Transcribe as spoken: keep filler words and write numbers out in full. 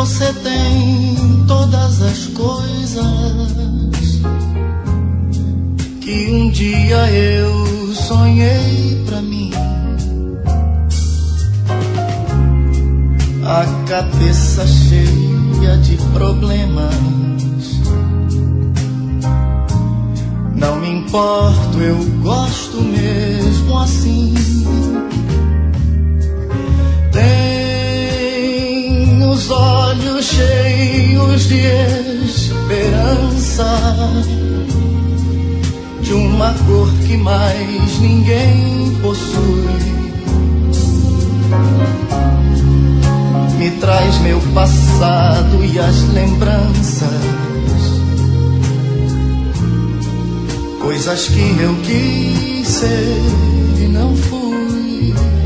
você tem todas as coisas que um dia eu sonhei pra mim. A cabeça cheia de problemas, não me importo, eu gosto mesmo assim. Tem os olhos cheios de esperança, de uma cor que mais ninguém possui. Me traz meu passado e as lembranças, coisas que eu quis ser e não fui.